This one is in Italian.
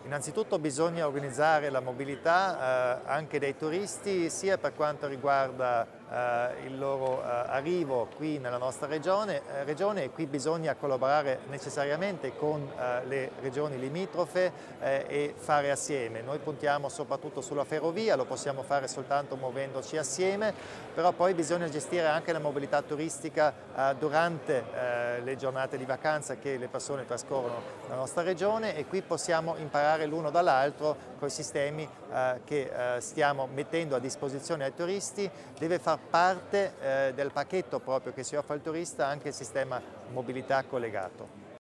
Innanzitutto bisogna organizzare la mobilità anche dei turisti, sia per quanto riguarda il loro arrivo qui nella nostra regione e qui bisogna collaborare necessariamente con le regioni limitrofe e fare assieme. Noi puntiamo soprattutto sulla ferrovia, lo possiamo fare soltanto muovendoci assieme, però poi bisogna gestire anche la mobilità turistica durante le giornate di vacanza che le persone trascorrono nella nostra regione, e qui possiamo imparare l'uno dall'altro con i sistemi che stiamo mettendo a disposizione ai turisti. Deve far parte del pacchetto proprio che si offre al turista anche il sistema mobilità collegato.